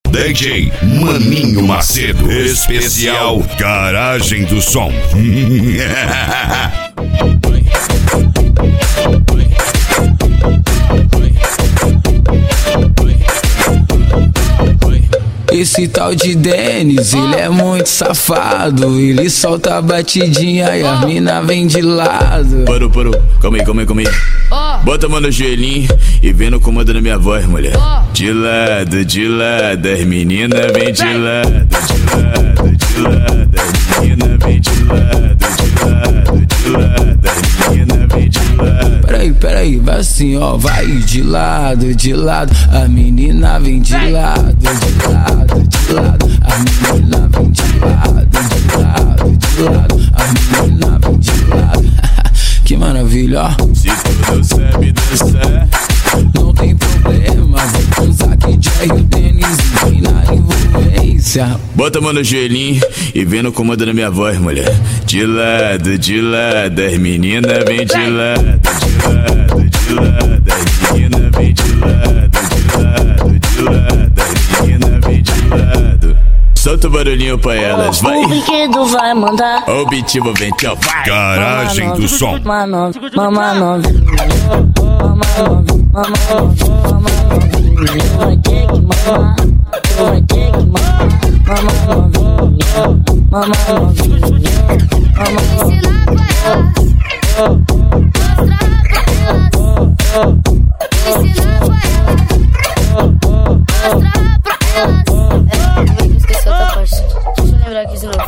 DJ Maninho Macedo, especial Garagem do Som. Esse tal de Denis, ele é muito safado. Ele solta a batidinha e a mina vem de lado. Parou, calma aí. Bota a mão no joelhinho e vem no comando da minha voz, mulher. De lado, as meninas vem de lado. De lado, as meninas vem de lado. De lado, as meninas vem de lado. Peraí, vai assim, ó, vai de lado, a menina vem de lado, de lado, a menina vem de lado, a menina vem de lado. Que maravilha, ó. Se tu não sabe dançar, não tem problema, vem com Zack, Jerry, o Denis e vem na envolvência. Bota a mão no joelhinho e vem no comando da minha voz, mulher. De lado, as meninas vem de lado. De lado, as meninas vem de lado. De lado, as meninas vem de lado. Solta o barulhinho pra elas, vai. O brinquedo vai mandar. Ó o beat envolvente, ó, vai. Garagem do Som. Mama novinha, vai ter que mamar, vai ter que mamar. Mama novinha, Ensinar pra elas, mostrar pra elas, mostrar pra elas. Esqueci outra parte, deixa eu lembrar aqui de novo.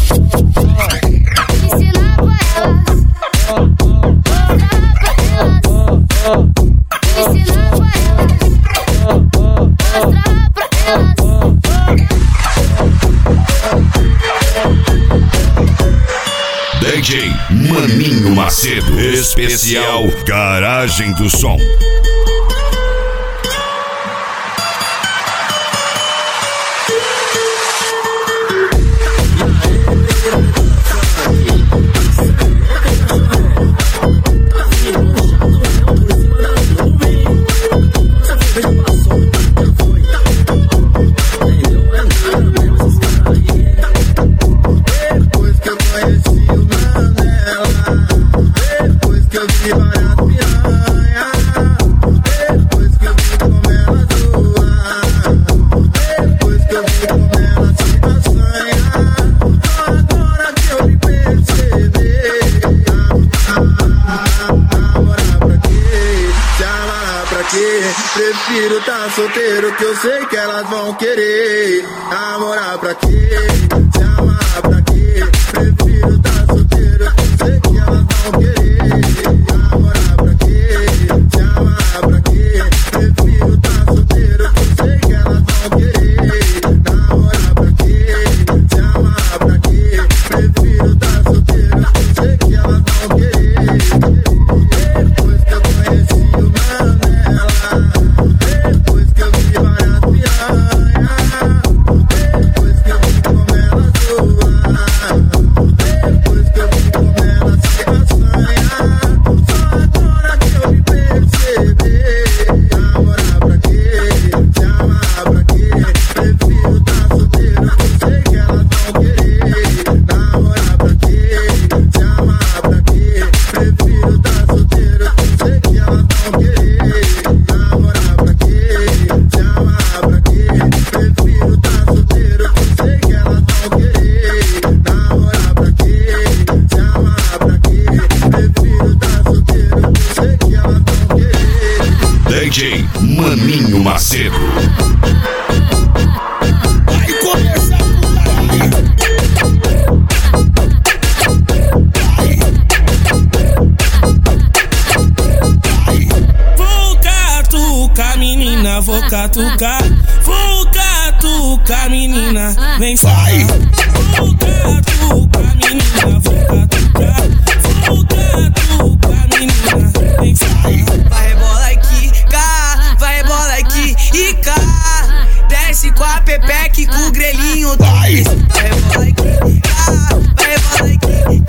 Ensinar pra elas, mostrar pra elas, ensinar pra elas, mostrar pra elas. DJ Maninho Macedo, especial Garagem do Som. Prefiro tá solteiro que eu sei que elas vão querer. Namorar pra quê? Se amar pra quê? Prefiro tá solteiro que eu sei que elas vão querer. Namorar pra quê? Se amar pra quê? Prefiro tá solteiro que eu sei que elas vão querer. Namorar pra quê? Se amar pra quê? Prefiro tá solteiro que eu sei que elas vão querer. Depois que eu conheci o Manela, depois que eu vi várias piranhas, depois que eu vi como ela zoa, depois que eu vi como ela se assanha, só agora que eu me perceber. Namorar pra quê? Se amar pra quê? Prefiro tá solteiro que eu sei que elas vão querer. Namorar pra quê? Se amar pra quê? Prefiro tá solteiro que eu sei que elas vão querer. Namorar pra quê? Se amar pra quê? Prefiro tá solteiro que eu sei que elas vão querer. Namorar pra quê? Se amar pra quê? Prefiro tá solteiro que eu sei que elas vão querer. DJ Maninho Macedo. Vai começar Vou catucar, menina, vou catucar. Vou catucar, menina, vem vai. Vou catucar, menina, vou catucar. Vou catucar, menina, vem vai. Vai rebola aqui, cá, vai rebola aqui e cá. Desce com a pepeca e com o grelhinho. Vai. Vai rebola aqui, cá, vai rebola aqui